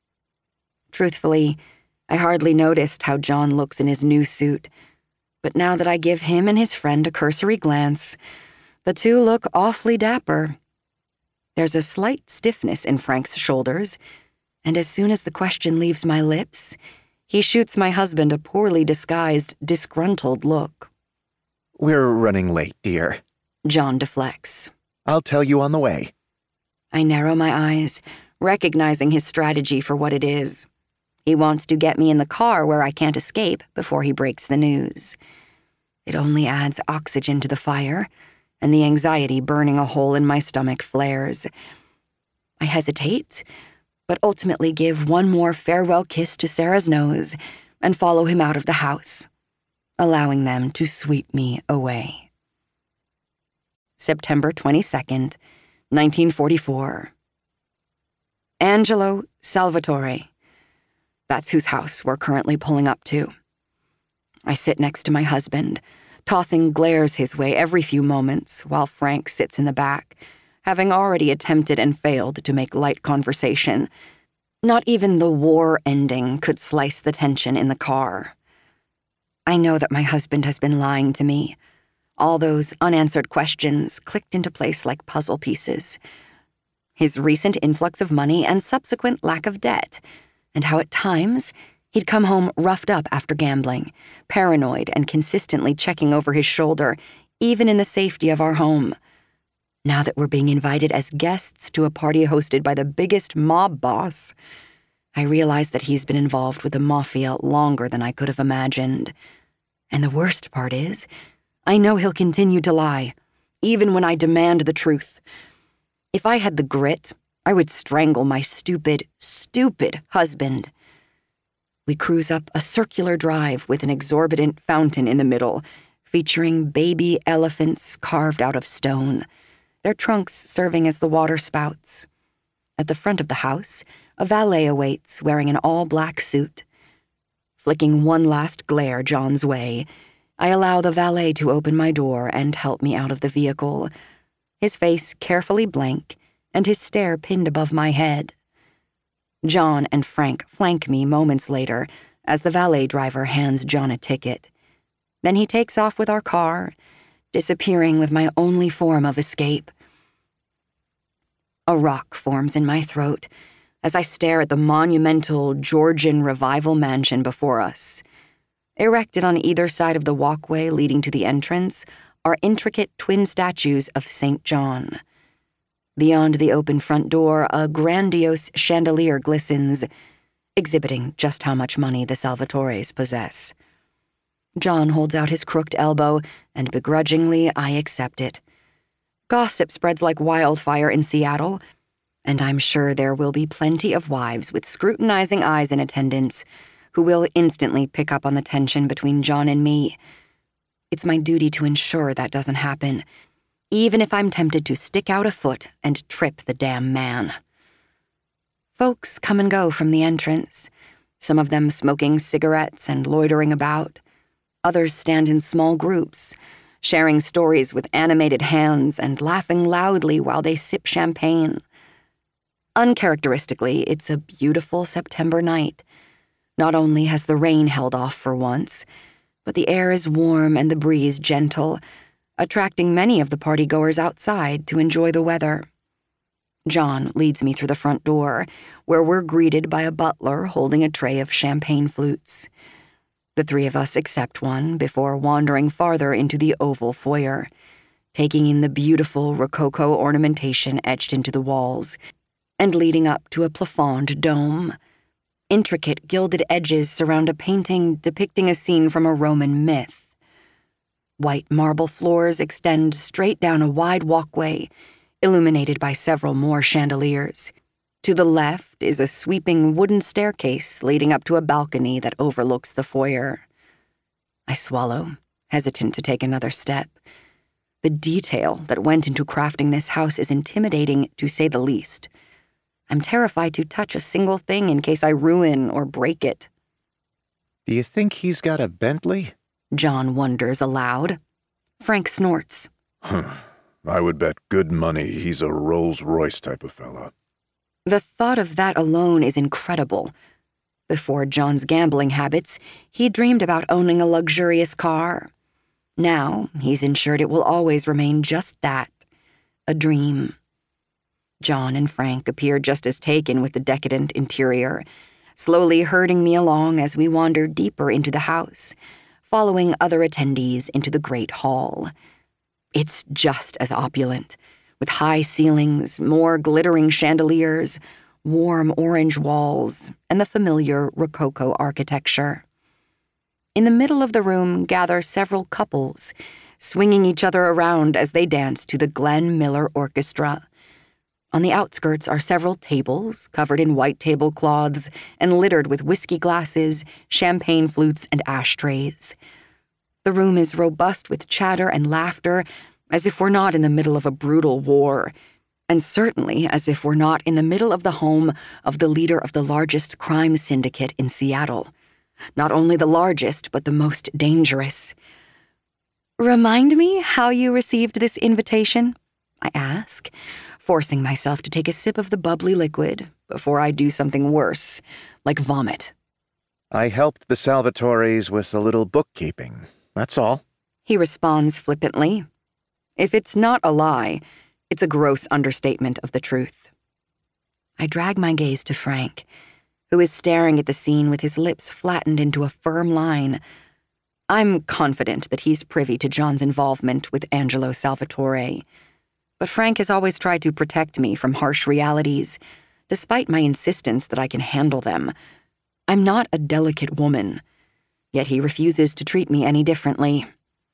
Truthfully, I hardly noticed how John looks in his new suit, but now that I give him and his friend a cursory glance, the two look awfully dapper. There's a slight stiffness in Frank's shoulders, and as soon as the question leaves my lips, he shoots my husband a poorly disguised, disgruntled look. "We're running late, dear," John deflects. "I'll tell you on the way." I narrow my eyes, recognizing his strategy for what it is. He wants to get me in the car where I can't escape before he breaks the news. It only adds oxygen to the fire, and the anxiety burning a hole in my stomach flares. I hesitate, but ultimately give one more farewell kiss to Sarah's nose and follow him out of the house, allowing them to sweep me away. September 22nd, 1944. Angelo Salvatore. That's whose house we're currently pulling up to. I sit next to my husband, tossing glares his way every few moments while Frank sits in the back, having already attempted and failed to make light conversation. Not even the war ending could slice the tension in the car. I know that my husband has been lying to me. All those unanswered questions clicked into place like puzzle pieces. His recent influx of money and subsequent lack of debt, and how at times he'd come home roughed up after gambling, paranoid and consistently checking over his shoulder, even in the safety of our home. Now that we're being invited as guests to a party hosted by the biggest mob boss, I realize that he's been involved with the mafia longer than I could have imagined. And the worst part is, I know he'll continue to lie, even when I demand the truth. If I had the grit, I would strangle my stupid, stupid husband. We cruise up a circular drive with an exorbitant fountain in the middle, featuring baby elephants carved out of stone, their trunks serving as the water spouts. At the front of the house, a valet awaits wearing an all-black suit. Flicking one last glare John's way, I allow the valet to open my door and help me out of the vehicle. his face carefully blank and his stare pinned above my head. John and Frank flank me moments later as the valet driver hands John a ticket. Then he takes off with our car, disappearing with my only form of escape. A rock forms in my throat as I stare at the monumental Georgian Revival mansion before us. Erected on either side of the walkway leading to the entrance are intricate twin statues of St. John. Beyond the open front door, a grandiose chandelier glistens, exhibiting just how much money the Salvatores possess. John holds out his crooked elbow, and begrudgingly I accept it. Gossip spreads like wildfire in Seattle, and I'm sure there will be plenty of wives with scrutinizing eyes in attendance who will instantly pick up on the tension between John and me. It's my duty to ensure that doesn't happen, even if I'm tempted to stick out a foot and trip the damn man. Folks come and go from the entrance, some of them smoking cigarettes and loitering about. Others stand in small groups, sharing stories with animated hands and laughing loudly while they sip champagne. Uncharacteristically, it's a beautiful September night. Not only has the rain held off for once, but the air is warm and the breeze gentle, attracting many of the partygoers outside to enjoy the weather. John leads me through the front door, where we're greeted by a butler holding a tray of champagne flutes. The three of us accept one before wandering farther into the oval foyer, taking in the beautiful Rococo ornamentation etched into the walls, and leading up to a plafond dome. Intricate gilded edges surround a painting depicting a scene from a Roman myth. White marble floors extend straight down a wide walkway, illuminated by several more chandeliers. To the left is a sweeping wooden staircase leading up to a balcony that overlooks the foyer. I swallow, hesitant to take another step. The detail that went into crafting this house is intimidating, to say the least. I'm terrified to touch a single thing in case I ruin or break it. Do you think he's got a Bentley? John wonders aloud. Frank snorts. I would bet good money he's a Rolls-Royce type of fella. The thought of that alone is incredible. Before John's gambling habits, he dreamed about owning a luxurious car. Now, he's ensured it will always remain just that, a dream. John and Frank appear just as taken with the decadent interior, slowly herding me along as we wander deeper into the house, following other attendees into the great hall. It's just as opulent, with high ceilings, more glittering chandeliers, warm orange walls, and the familiar Rococo architecture. In the middle of the room gather several couples, swinging each other around as they dance to the Glenn Miller Orchestra. On the outskirts are several tables covered in white tablecloths and littered with whiskey glasses, champagne flutes, and ashtrays. The room is robust with chatter and laughter, as if we're not in the middle of a brutal war, and certainly as if we're not in the middle of the home of the leader of the largest crime syndicate in Seattle. Not only the largest, but the most dangerous. "Remind me how you received this invitation?" I ask, forcing myself to take a sip of the bubbly liquid before I do something worse, like vomit. I helped the Salvatores with a little bookkeeping, that's all. He responds flippantly. If it's not a lie, it's a gross understatement of the truth. I drag my gaze to Frank, who is staring at the scene with his lips flattened into a firm line. I'm confident that he's privy to John's involvement with Angelo Salvatore, but Frank has always tried to protect me from harsh realities, despite my insistence that I can handle them. I'm not a delicate woman, yet he refuses to treat me any differently.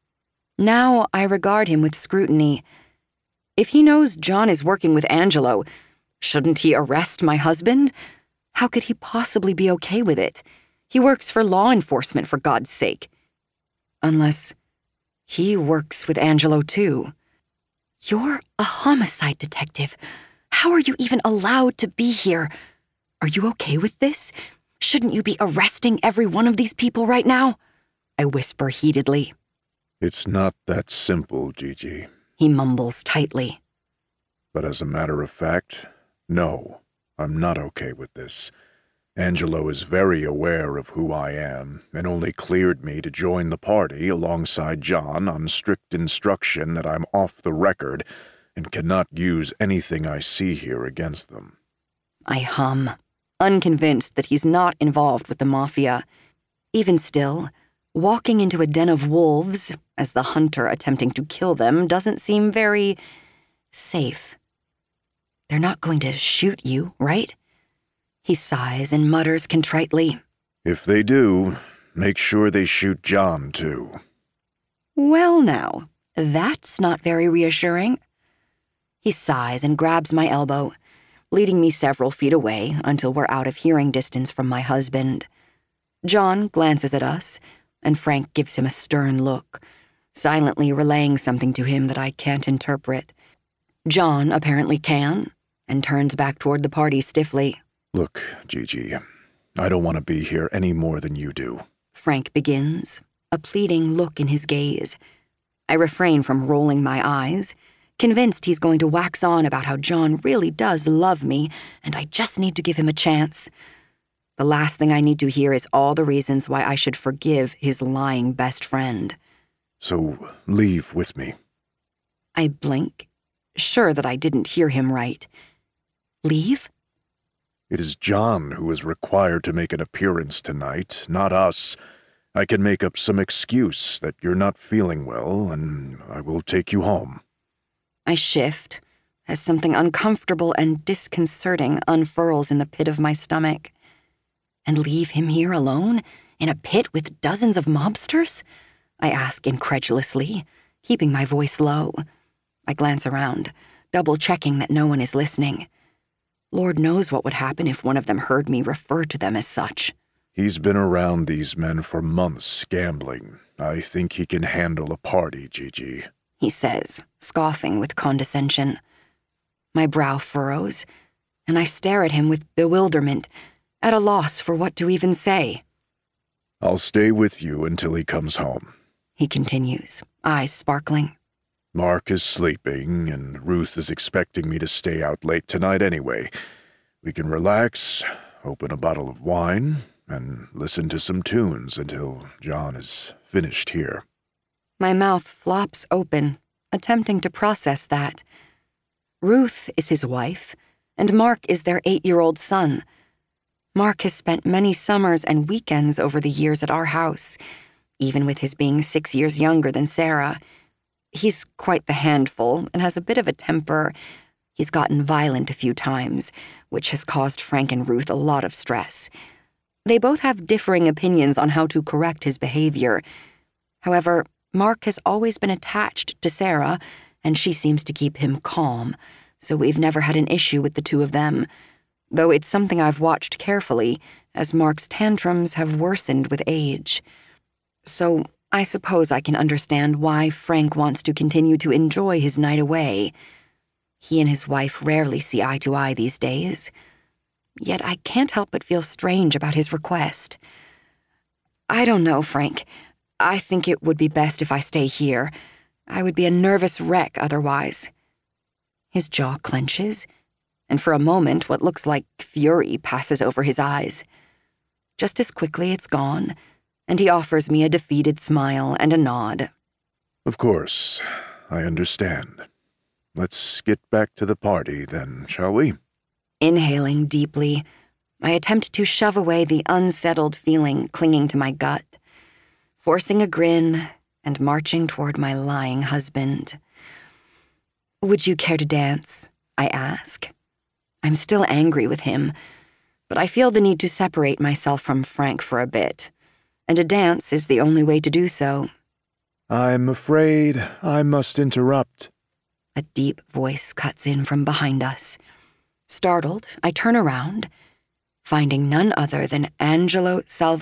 Now I regard him with scrutiny. If he knows John is working with Angelo, shouldn't he arrest my husband? How could he possibly be okay with it? He works for law enforcement, for God's sake. Unless he works with Angelo too. You're a homicide detective. How are you even allowed to be here? Are you okay with this? Shouldn't you be arresting every one of these people right now? I whisper heatedly. It's not that simple, Gigi. He mumbles tightly. But as a matter of fact, no, I'm not okay with this. Angelo is very aware of who I am, and only cleared me to join the party alongside John on strict instruction that I'm off the record and cannot use anything I see here against them. I hum, unconvinced that he's not involved with the mafia. Even still, walking into a den of wolves, as the hunter attempting to kill them, doesn't seem very safe. They're not going to shoot you, right? He sighs and mutters contritely. If they do, make sure they shoot John, too. Well now, that's not very reassuring. He sighs and grabs my elbow, leading me several feet away until we're out of hearing distance from my husband. John glances at us, and Frank gives him a stern look, silently relaying something to him that I can't interpret. John apparently can, and turns back toward the party stiffly. Look, Gigi, I don't want to be here any more than you do. Frank begins, a pleading look in his gaze. I refrain from rolling my eyes, convinced he's going to wax on about how John really does love me, and I just need to give him a chance. The last thing I need to hear is all the reasons why I should forgive his lying best friend. So leave with me. I blink, sure that I didn't hear him right. Leave? It is John who is required to make an appearance tonight, not us. I can make up some excuse that you're not feeling well, and I will take you home. I shift, as something uncomfortable and disconcerting unfurls in the pit of my stomach. And leave him here alone, in a pit with dozens of mobsters? I ask incredulously, keeping my voice low. I glance around, double-checking that no one is listening. Lord knows what would happen if one of them heard me refer to them as such. He's been around these men for months gambling. I think he can handle a party, Gigi. He says, scoffing with condescension. My brow furrows, and I stare at him with bewilderment, at a loss for what to even say. I'll stay with you until he comes home, he continues, eyes sparkling. Mark is sleeping, and Ruth is expecting me to stay out late tonight anyway. We can relax, open a bottle of wine, and listen to some tunes until John is finished here. My mouth flops open, attempting to process that. Ruth is his wife, and Mark is their 8-year-old son. Mark has spent many summers and weekends over the years at our house, even with his being 6 years younger than Sarah. He's quite the handful and has a bit of a temper. He's gotten violent a few times, which has caused Frank and Ruth a lot of stress. They both have differing opinions on how to correct his behavior. However, Mark has always been attached to Sarah, and she seems to keep him calm, so we've never had an issue with the two of them, though it's something I've watched carefully, as Mark's tantrums have worsened with age. So I suppose I can understand why Frank wants to continue to enjoy his night away. He and his wife rarely see eye to eye these days. Yet I can't help but feel strange about his request. I don't know, Frank. I think it would be best if I stay here. I would be a nervous wreck otherwise. His jaw clenches, and for a moment what looks like fury passes over his eyes. Just as quickly it's gone, and he offers me a defeated smile and a nod. Of course, I understand. Let's get back to the party then, shall we? Inhaling deeply, I attempt to shove away the unsettled feeling clinging to my gut, forcing a grin and marching toward my lying husband. Would you care to dance? I ask. I'm still angry with him, but I feel the need to separate myself from Frank for a bit, and a dance is the only way to do so. I'm afraid I must interrupt. A deep voice cuts in from behind us. Startled, I turn around, finding none other than Angelo Salvatore.